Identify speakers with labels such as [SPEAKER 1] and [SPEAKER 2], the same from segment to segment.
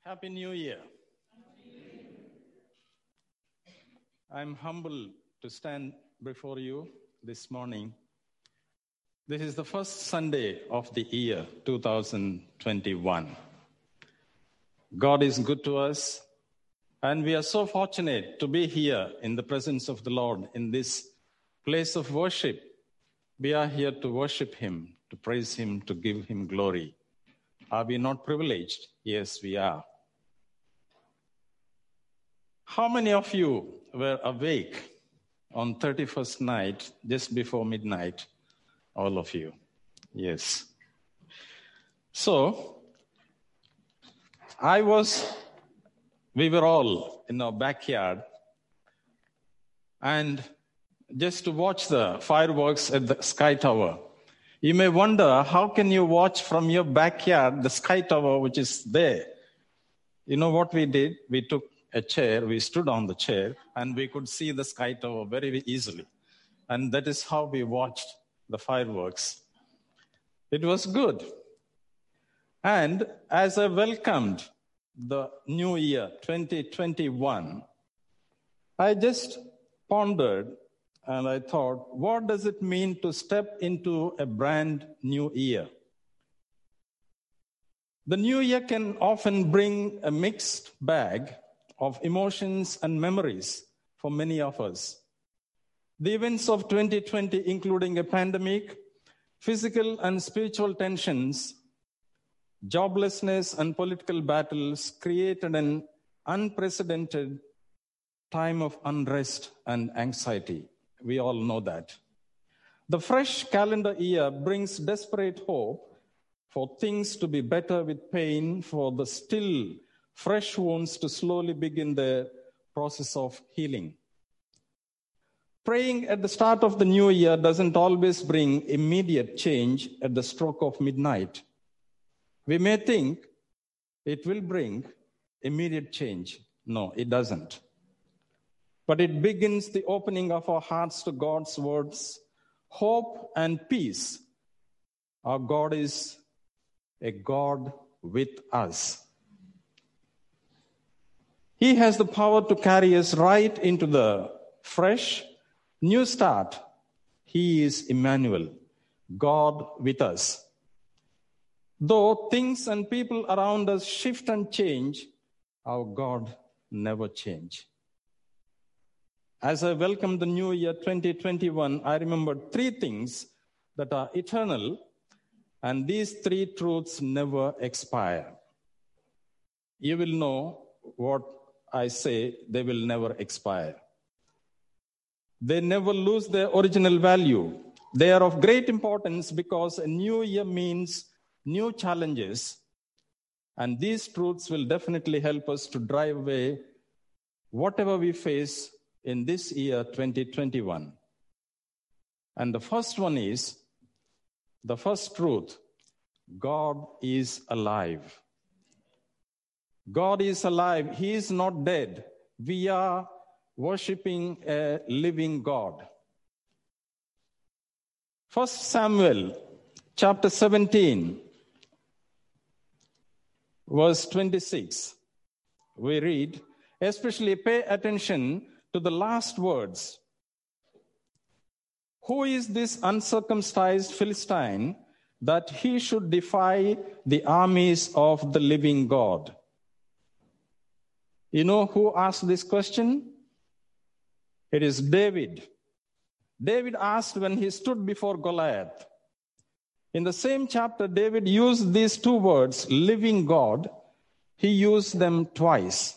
[SPEAKER 1] Happy New Year. I'm humbled to stand before you this morning. This is the first Sunday of the year 2021. God is good to us, and we are so fortunate to be here in the presence of the Lord in this place of worship. We are here to worship Him, to praise Him, to give Him glory. Are we not privileged? Yes, we are. How many of you were awake on 31st night, just before midnight? All of you. Yes. So, we were all in our backyard, and just to watch the fireworks at the Sky Tower. You may wonder, how can you watch from your backyard the Sky Tower which is there? You know what we did? We took a chair, we stood on the chair, and we could see the Sky Tower very easily. And that is how we watched the fireworks. It was good. And as I welcomed the new year, 2021, I just pondered and I thought, what does it mean to step into a brand new year? The new year can often bring a mixed bag of emotions and memories for many of us. The events of 2020, including a pandemic, physical and spiritual tensions, joblessness and political battles, created an unprecedented time of unrest and anxiety. We all know that. The fresh calendar year brings desperate hope for things to be better with pain, for the still fresh wounds to slowly begin the process of healing. Praying at the start of the new year doesn't always bring immediate change at the stroke of midnight. We may think it will bring immediate change. No, it doesn't. But it begins the opening of our hearts to God's words, hope and peace. Our God is a God with us. He has the power to carry us right into the fresh, new start. He is Emmanuel, God with us. Though things and people around us shift and change, our God never changes. As I welcome the new year 2021, I remembered three things that are eternal, and these three truths never expire. You will know what I say, they will never expire. They never lose their original value. They are of great importance because a new year means new challenges, and these truths will definitely help us to drive away whatever we face in this year 2021. And the first one is, the first truth, God is alive. God is alive. He is not dead. We are worshiping a living God. 1 Samuel chapter 17, verse 26. We read, especially pay attention to the last words. Who is this uncircumcised Philistine that he should defy the armies of the living God? You know who asked this question? It is David. David asked when he stood before Goliath. In the same chapter, David used these two words, living God. He used them twice.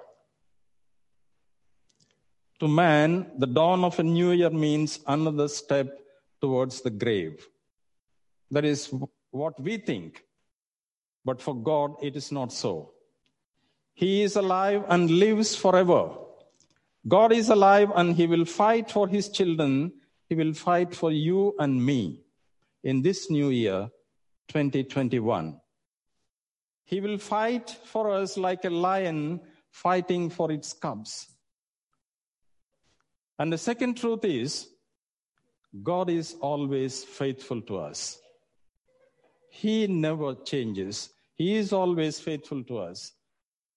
[SPEAKER 1] To man, the dawn of a new year means another step towards the grave. That is what we think. But for God, it is not so. He is alive and lives forever. God is alive and He will fight for His children. He will fight for you and me in this new year, 2021. He will fight for us like a lion fighting for its cubs. And the second truth is, God is always faithful to us. He never changes. He is always faithful to us.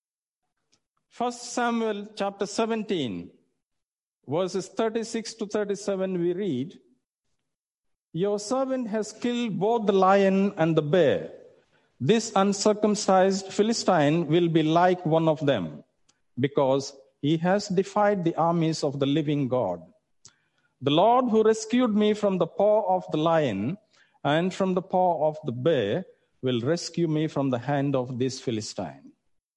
[SPEAKER 1] 1 Samuel chapter 17, verses 36 to 37, we read, "Your servant has killed both the lion and the bear. This uncircumcised Philistine will be like one of them, because he has defied the armies of the living God. The Lord who rescued me from the paw of the lion and from the paw of the bear will rescue me from the hand of this Philistine."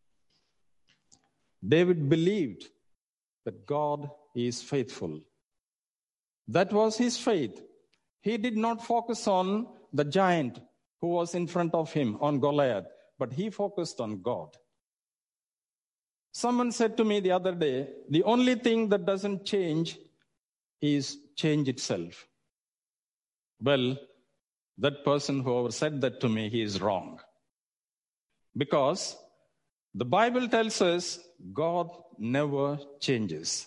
[SPEAKER 1] David believed that God is faithful. That was his faith. He did not focus on the giant who was in front of him, on Goliath, but he focused on God. Someone said to me the other day, the only thing that doesn't change is change itself. Well, that person, whoever said that to me, he is wrong. Because the Bible tells us God never changes.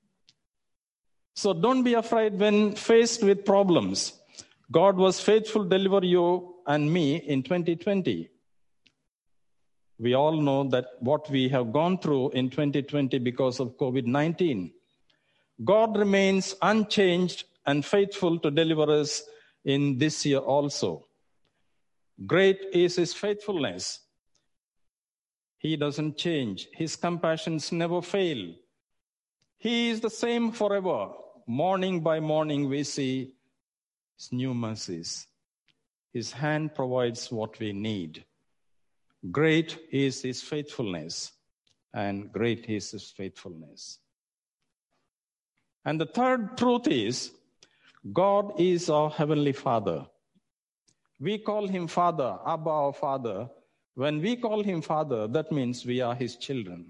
[SPEAKER 1] So don't be afraid when faced with problems. God was faithful to deliver you and me in 2020. We all know that what we have gone through in 2020 because of COVID-19. God remains unchanged and faithful to deliver us in this year also. Great is his faithfulness. He doesn't change. His compassions never fail. He is the same forever. Morning by morning we see his new mercies. His hand provides what we need. Great is his faithfulness, and great is his faithfulness. And the third truth is, God is our Heavenly Father. We call him Father, Abba, our Father. When we call him Father, that means we are his children.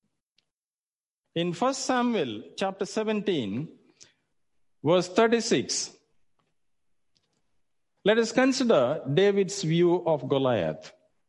[SPEAKER 1] In 1 Samuel chapter 17, verse 36, let us consider David's view of Goliath.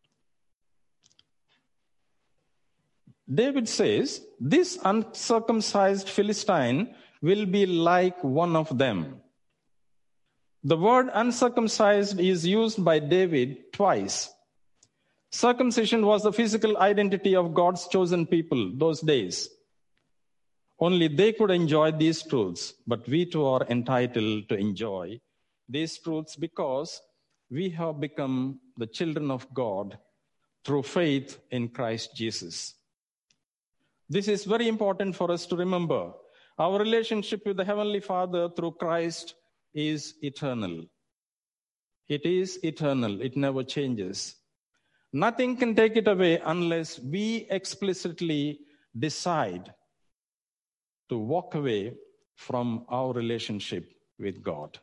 [SPEAKER 1] David says, "This uncircumcised Philistine will be like one of them." The word uncircumcised is used by David twice. Circumcision was the physical identity of God's chosen people those days. Only they could enjoy these truths, but we too are entitled to enjoy these truths because we have become the children of God through faith in Christ Jesus. This is very important for us to remember. Our relationship with the Heavenly Father through Christ is eternal. It is eternal. It never changes. Nothing can take it away unless we explicitly decide to walk away from our relationship with God.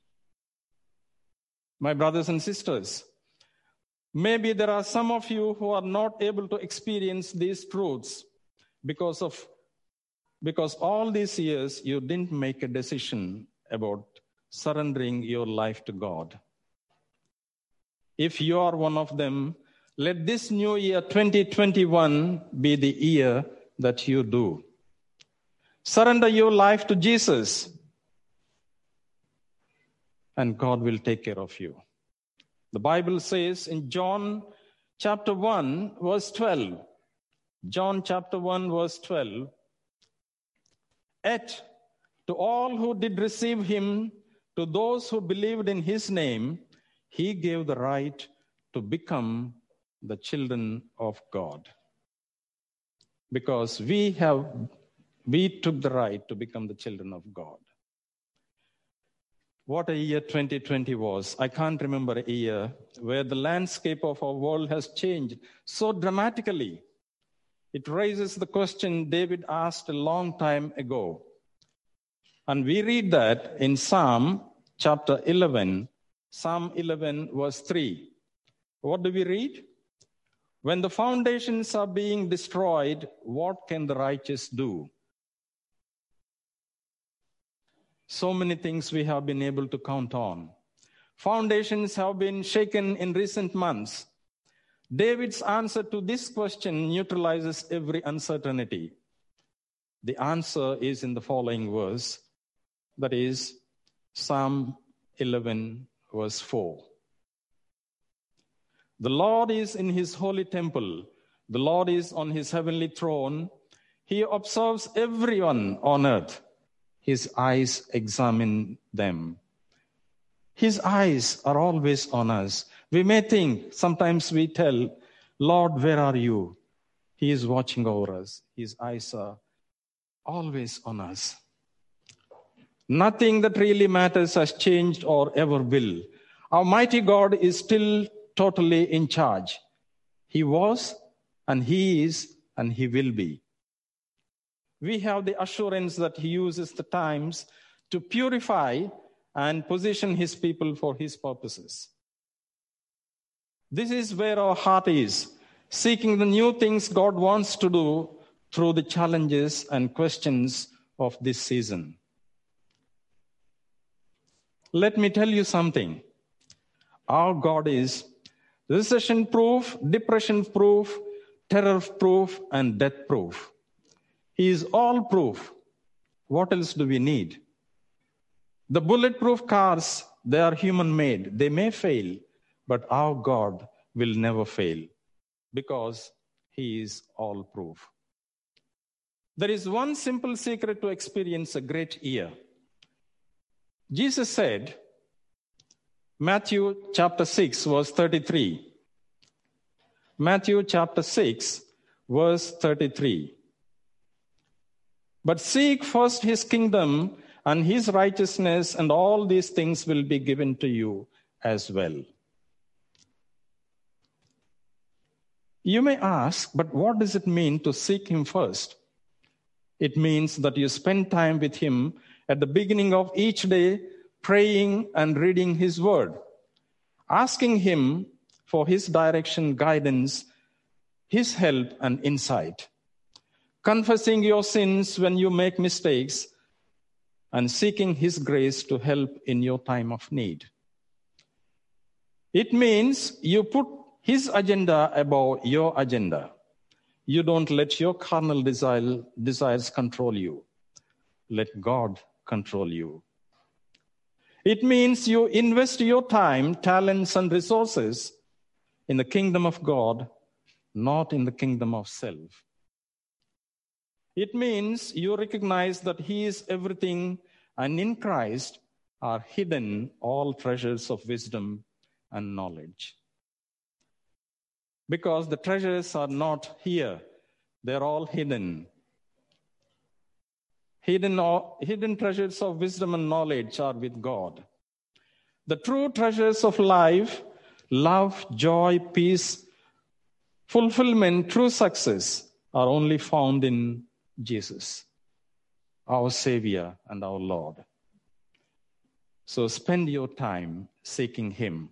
[SPEAKER 1] My brothers and sisters, maybe there are some of you who are not able to experience these truths because all these years you didn't make a decision about surrendering your life to God. If you are one of them, let this new year 2021 be the year that you do. Surrender your life to Jesus, and God will take care of you. The Bible says in John chapter 1, verse 12, John chapter 1, verse 12, "Yet to all who did receive him, to those who believed in his name, he gave the right to become the children of God." Because we took the right to become the children of God. What a year 2020 was. I can't remember a year where the landscape of our world has changed so dramatically. It raises the question David asked a long time ago. And we read that in Psalm chapter 11, Psalm 11, verse 3. What do we read? "When the foundations are being destroyed, what can the righteous do?" So many things we have been able to count on. Foundations have been shaken in recent months. David's answer to this question neutralizes every uncertainty. The answer is in the following verse, that is Psalm 11, verse 4. "The Lord is in his holy temple. The Lord is on his heavenly throne. He observes everyone on earth. His eyes examine them. His eyes are always on us. We may think, sometimes we tell, Lord, where are you? He is watching over us. His eyes are always on us. Nothing that really matters has changed or ever will. Our mighty God is still totally in charge. He was, and He is, and He will be. We have the assurance that He uses the times to purify and position His people for His purposes. This is where our heart is, seeking the new things God wants to do through the challenges and questions of this season. Let me tell you something. Our God is recession-proof, depression-proof, terror-proof, and death-proof. He is all-proof. What else do we need? The bulletproof cars, they are human-made. They may fail, but our God will never fail because He is all-proof. There is one simple secret to experience a great year. Jesus said, Matthew chapter 6, verse 33. Matthew chapter 6, verse 33. But seek first His kingdom and His righteousness, and all these things will be given to you as well. You may ask, but what does it mean to seek Him first? It means that you spend time with Him at the beginning of each day, praying and reading His word, asking Him for His direction, guidance, His help and insight, confessing your sins when you make mistakes, and seeking His grace to help in your time of need. It means you put His agenda above your agenda. You don't let your carnal desires control you. Let God control you. It means you invest your time, talents, and resources in the kingdom of God, not in the kingdom of self. It means you recognize that He is everything, and in Christ are hidden all treasures of wisdom and knowledge. Because the treasures are not here, they're all hidden. Hidden treasures of wisdom and knowledge are with God. The true treasures of life, love, joy, peace, fulfillment, true success are only found in Jesus, our Savior and our Lord. So spend your time seeking Him.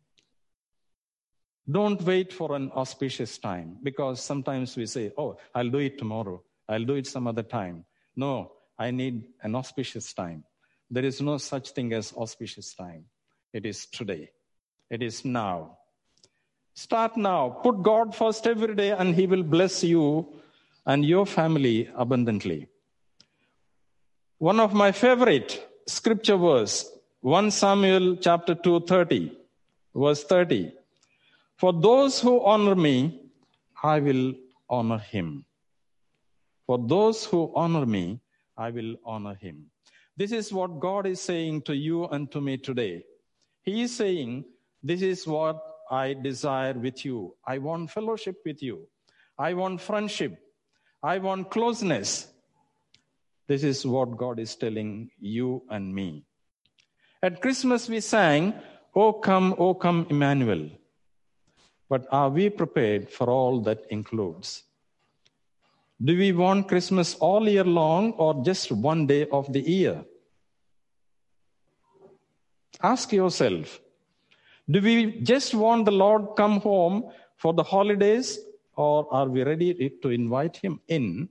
[SPEAKER 1] Don't wait for an auspicious time, because sometimes we say, oh, I'll do it tomorrow. I'll do it some other time. No, I need an auspicious time. There is no such thing as auspicious time. It is today. It is now. Start now. Put God first every day, and He will bless you and your family abundantly. One of my favorite scripture verse, 1 Samuel chapter 2:30, verse 30. For those who honor me, I will honor him. For those who honor me, I will honor him. This is what God is saying to you and to me today. He is saying, this is what I desire with you. I want fellowship with you. I want friendship. I want closeness. This is what God is telling you and me. At Christmas we sang, O come, Emmanuel. But are we prepared for all that includes? Do we want Christmas all year long or just one day of the year? Ask yourself, do we just want the Lord come home for the holidays, or are we ready to invite Him in,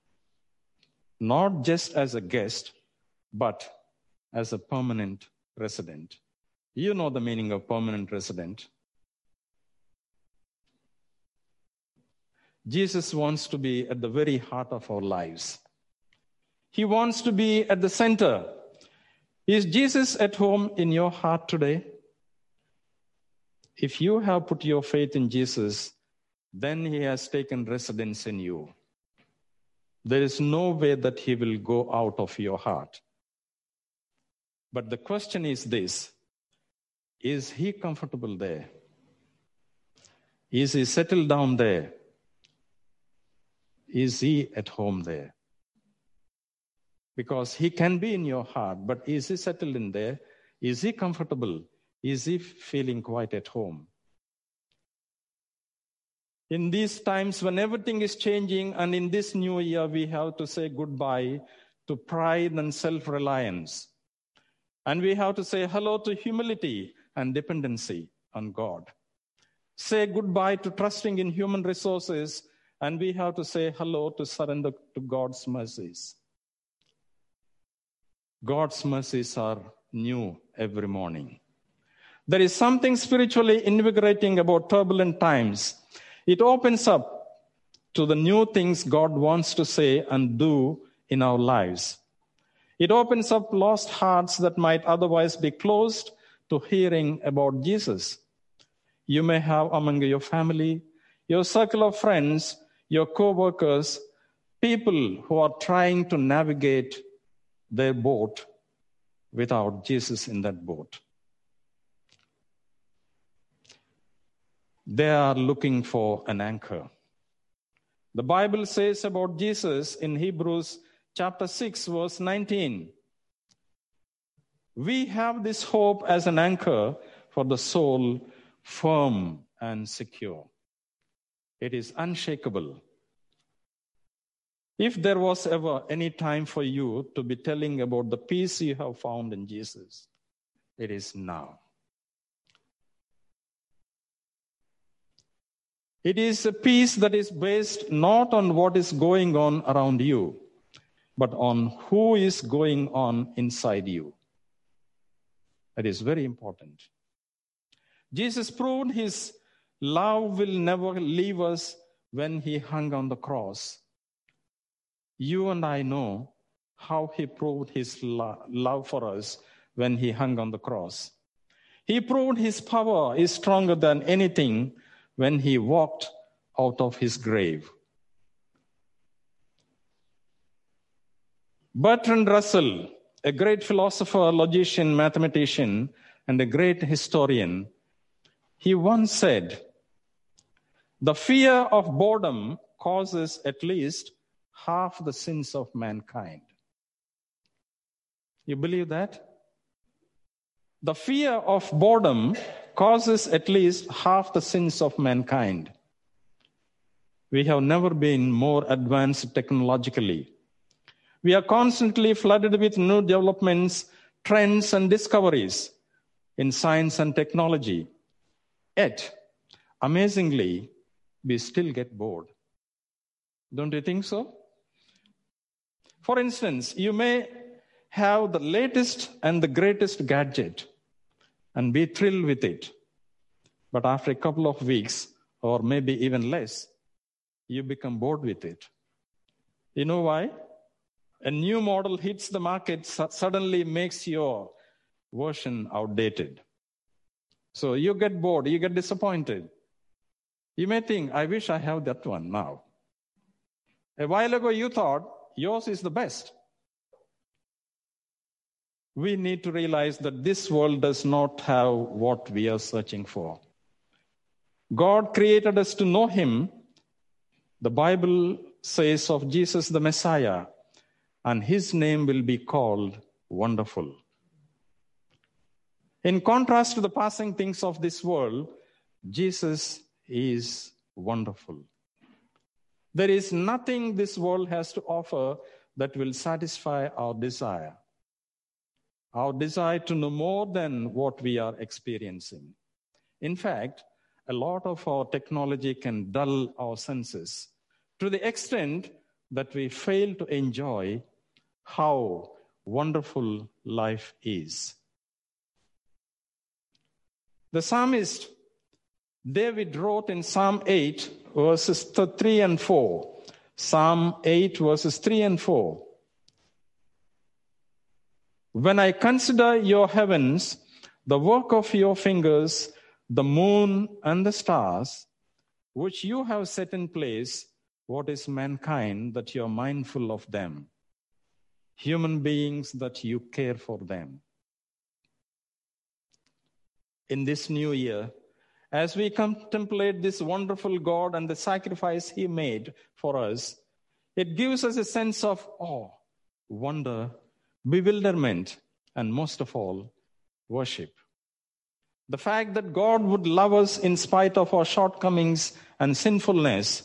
[SPEAKER 1] not just as a guest, but as a permanent resident? You know the meaning of permanent resident. Jesus wants to be at the very heart of our lives. He wants to be at the center. Is Jesus at home in your heart today? If you have put your faith in Jesus, then He has taken residence in you. there is no way that he will go out of your heart. But the question is this: is he comfortable there? Is he settled down there? Is he at home there? Because he can be in your heart, but is he settled in there? Is he comfortable? Is he feeling quite at home? In these times when everything is changing, and in this new year, we have to say goodbye to pride and self-reliance. And we have to say hello to humility and dependency on God. Say goodbye to trusting in human resources, and we have to say hello to surrender to God's mercies. God's mercies are new every morning. There is something spiritually invigorating about turbulent times. It opens up to the new things God wants to say and do in our lives. It opens up lost hearts that might otherwise be closed to hearing about Jesus. You may have among your family, your circle of friends, your co-workers, people who are trying to navigate their boat without Jesus in that boat. They are looking for an anchor. The Bible says about Jesus in Hebrews chapter 6, verse 19, we have this hope as an anchor for the soul, firm and secure. It is unshakable. If there was ever any time for you to be telling about the peace you have found in Jesus, it is now. It is a peace that is based not on what is going on around you, but on who is going on inside you. That is very important. Jesus proved his love will never leave us when he hung on the cross. You and I know how he proved his love for us when he hung on the cross. He proved his power is stronger than anything when he walked out of his grave. Bertrand Russell, a great philosopher, logician, mathematician, and a great historian, he once said, "The fear of boredom causes at least half the sins of mankind." You believe that? The fear of boredom causes at least half the sins of mankind. We have never been more advanced technologically. We are constantly flooded with new developments, trends, and discoveries in science and technology. Yet, amazingly, we still get bored. Don't you think so? For instance, you may have the latest and the greatest gadget and be thrilled with it. But after a couple of weeks, or maybe even less, you become bored with it. You know why? A new model hits the market, suddenly makes your version outdated. So you get bored, you get disappointed. You may think, I wish I have that one now. A while ago you thought yours is the best. We need to realize that this world does not have what we are searching for. God created us to know him. The Bible says of Jesus the Messiah, and his name will be called Wonderful. In contrast to the passing things of this world, Jesus is wonderful. There is nothing this world has to offer that will satisfy our desire to know more than what we are experiencing. In fact, a lot of our technology can dull our senses to the extent that we fail to enjoy how wonderful life is. The psalmist David wrote in Psalm 8, verses 3 and 4. Psalm 8, verses 3 and 4. When I consider your heavens, the work of your fingers, the moon and the stars, which you have set in place, What is mankind that you are mindful of them? Human beings that you care for them. In this new year, as we contemplate this wonderful God and the sacrifice He made for us, it gives us a sense of awe, wonder, bewilderment, and most of all, worship. The fact that God would love us in spite of our shortcomings and sinfulness,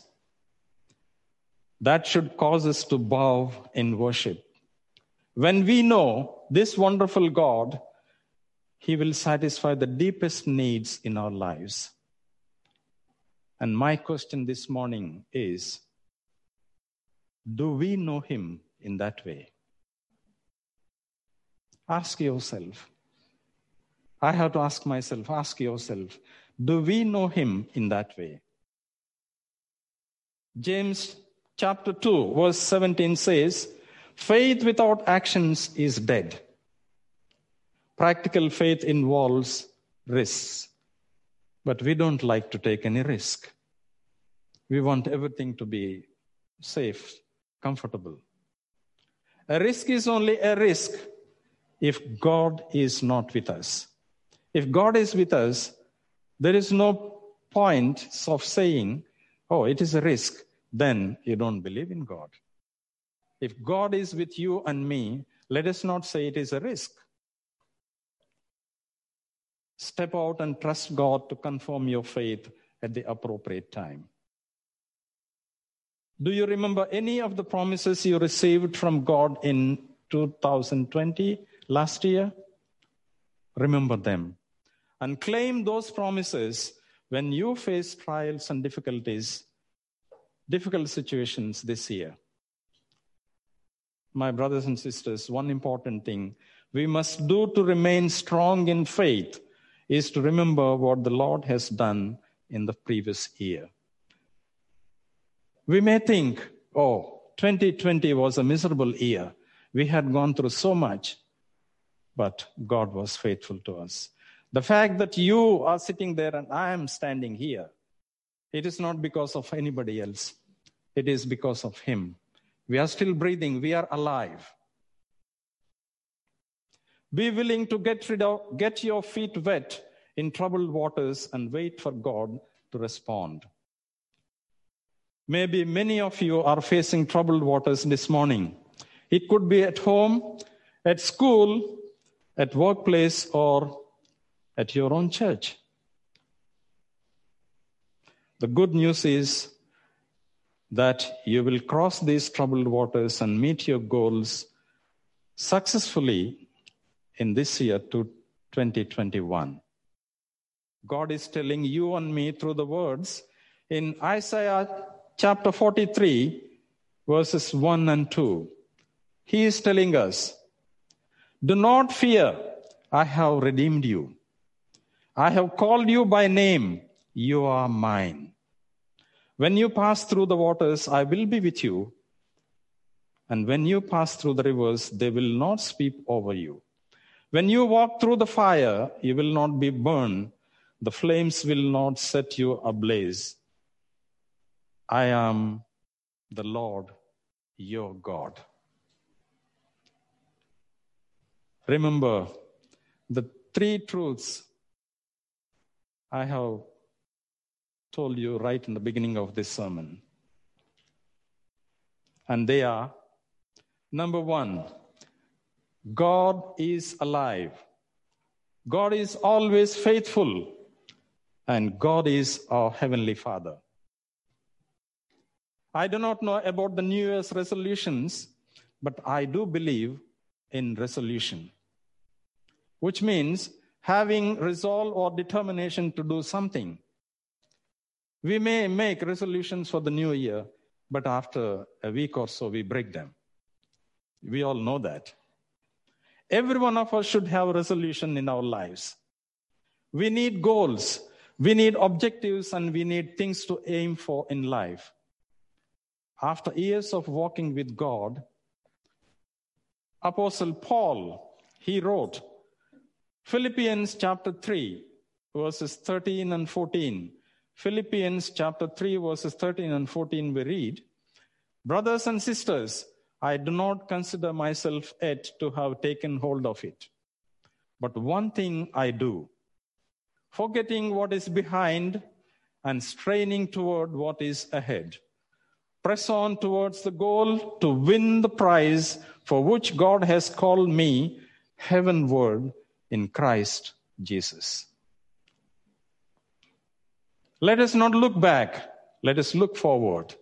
[SPEAKER 1] that should cause us to bow in worship. When we know this wonderful God, He will satisfy the deepest needs in our lives. And my question this morning is, do we know Him in that way? Ask yourself. I have to ask myself, ask yourself, do we know Him in that way? James chapter 2, verse 17 says, faith without actions is dead. Practical faith involves risks, but we don't like to take any risk. We want everything to be safe, comfortable. A risk is only a risk if God is not with us. If God is with us, there is no point of saying, oh, it is a risk, then you don't believe in God. If God is with you and me, let us not say it is a risk. Step out and trust God to confirm your faith at the appropriate time. Do you remember any of the promises you received from God in 2020, last year? Remember them and claim those promises when you face trials and difficulties, difficult situations this year. My brothers and sisters, one important thing we must do to remain strong in faith is to remember what the Lord has done in the previous year. We may think, 2020 was a miserable year. We had gone through so much, but God was faithful to us. The fact that you are sitting there and I am standing here, it is not because of anybody else. It is because of Him. We are still breathing. We are alive. Be willing to get your feet wet in troubled waters and wait for God to respond. Maybe many of you are facing troubled waters this morning. It could be at home, at school, at workplace, or at your own church. The good news is that you will cross these troubled waters and meet your goals successfully in this year to 2021. God is telling you and me through the words in Isaiah chapter 43, verses 1 and 2. He is telling us, do not fear, I have redeemed you. I have called you by name, you are mine. When you pass through the waters, I will be with you. And when you pass through the rivers, they will not sweep over you. When you walk through the fire, you will not be burned. The flames will not set you ablaze. I am the Lord, your God. Remember the three truths I have told you right in the beginning of this sermon. And they are, number one, God is alive. God is always faithful. And God is our Heavenly Father. I do not know about the New Year's resolutions, but I do believe in resolution, which means having resolve or determination to do something. We may make resolutions for the new year, but after a week or so, we break them. We all know that. Every one of us should have a resolution in our lives. We need goals, we need objectives, and we need things to aim for in life. After years of walking with God, Apostle Paul, he wrote, Philippians chapter 3, verses 13 and 14. Philippians chapter 3, verses 13 and 14, we read, Brothers and sisters, I do not consider myself yet to have taken hold of it. But one thing I do, forgetting what is behind and straining toward what is ahead. Press on towards the goal to win the prize for which God has called me heavenward in Christ Jesus. Let us not look back. Let us look forward.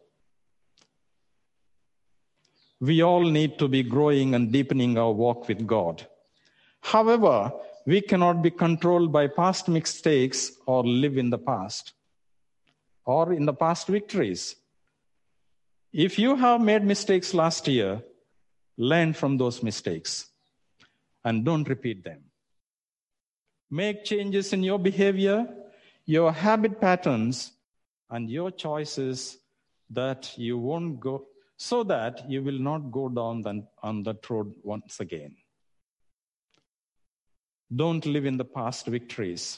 [SPEAKER 1] We all need to be growing and deepening our walk with God. However, we cannot be controlled by past mistakes or live in the past or in the past victories. If you have made mistakes last year, learn from those mistakes and don't repeat them. Make changes in your behavior, your habit patterns, and your choices that you won't go, so that you will not go down on that road once again. Don't live in the past victories.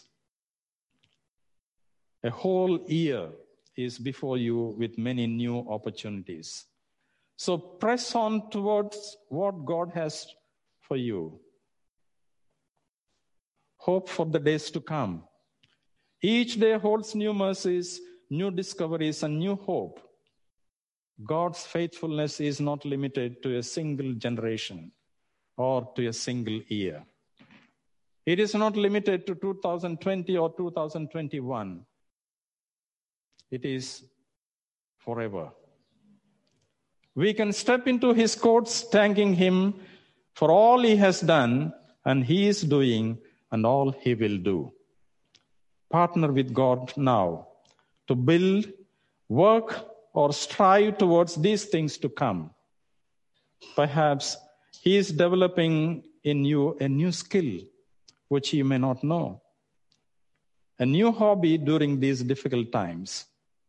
[SPEAKER 1] A whole year is before you with many new opportunities. So press on towards what God has for you. Hope for the days to come. Each day holds new mercies, new discoveries, and new hope. God's faithfulness is not limited to a single generation or to a single year. It is not limited to 2020 or 2021. It is forever. We can step into his courts thanking him for all he has done and he is doing and all he will do. Partner with God now to build, work, or strive towards these things to come. Perhaps he is developing in you a new skill which you may not know, a new hobby during these difficult times.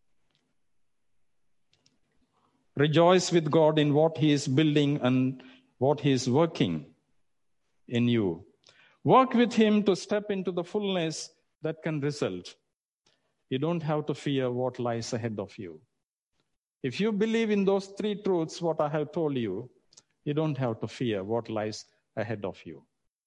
[SPEAKER 1] Rejoice with God in what he is building and what he is working in you. Work with him to step into the fullness that can result. You don't have to fear what lies ahead of you. If you believe in those three truths, what I have told you, you don't have to fear what lies ahead of you.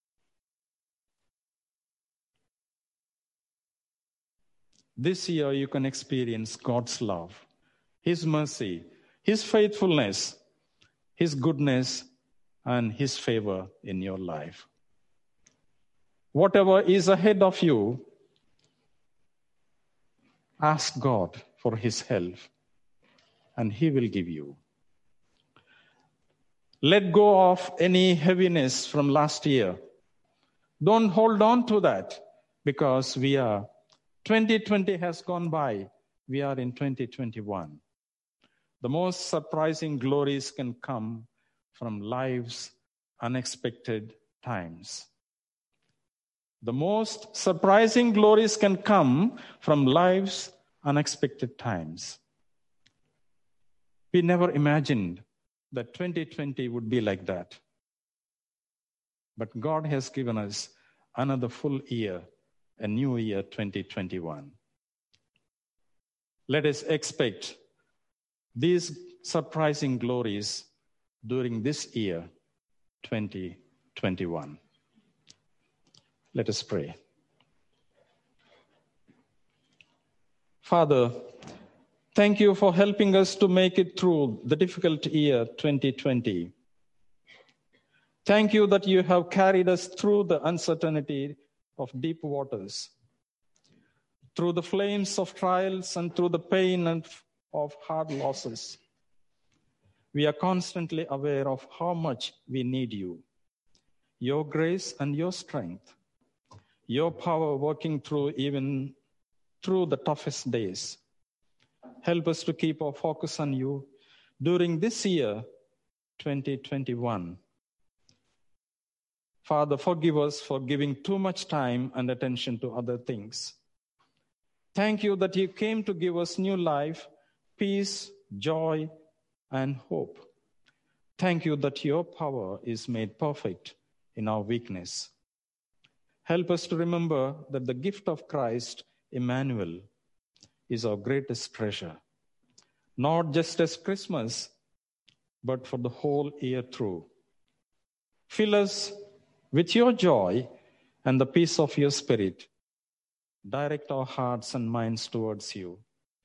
[SPEAKER 1] This year you can experience God's love, his mercy, his faithfulness, his goodness, and his favor in your life. Whatever is ahead of you, ask God for his help, and he will give you. Let go of any heaviness from last year. Don't hold on to that, because 2020 has gone by. We are in 2021. The most surprising glories can come from life's unexpected times. The most surprising glories can come from life's unexpected times. We never imagined that 2020 would be like that. But God has given us another full year, a new year, 2021. Let us expect these surprising glories during this year, 2021. Let us pray. Father, thank you for helping us to make it through the difficult year, 2020. Thank you that you have carried us through the uncertainty of deep waters, through the flames of trials and through the pain of hard losses. We are constantly aware of how much we need you, your grace and your strength, your power working through even through the toughest days. Help us to keep our focus on you during this year, 2021. Father, forgive us for giving too much time and attention to other things. Thank you that you came to give us new life, peace, joy, and hope. Thank you that your power is made perfect in our weakness. Help us to remember that the gift of Christ, Emmanuel, is our greatest treasure. Not just as Christmas, but for the whole year through. Fill us with your joy and the peace of your Spirit. Direct our hearts and minds towards you.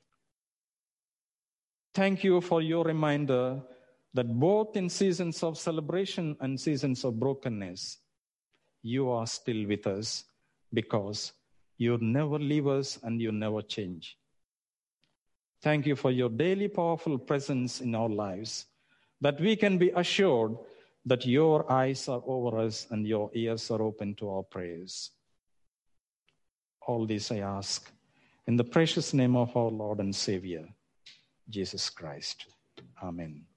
[SPEAKER 1] Thank you for your reminder that both in seasons of celebration and seasons of brokenness, you are still with us because you never leave us and you never change. Thank you for your daily powerful presence in our lives, that we can be assured that your eyes are over us and your ears are open to our prayers. All this I ask in the precious name of our Lord and Savior, Jesus Christ. Amen.